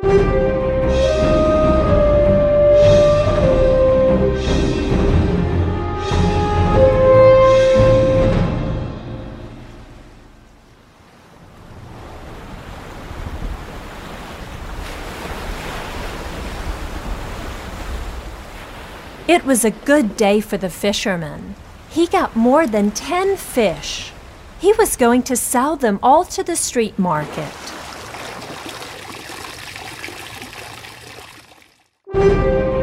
It was a good day for the fisherman. He got more than 10 fish. He was going to sell them all to the street market.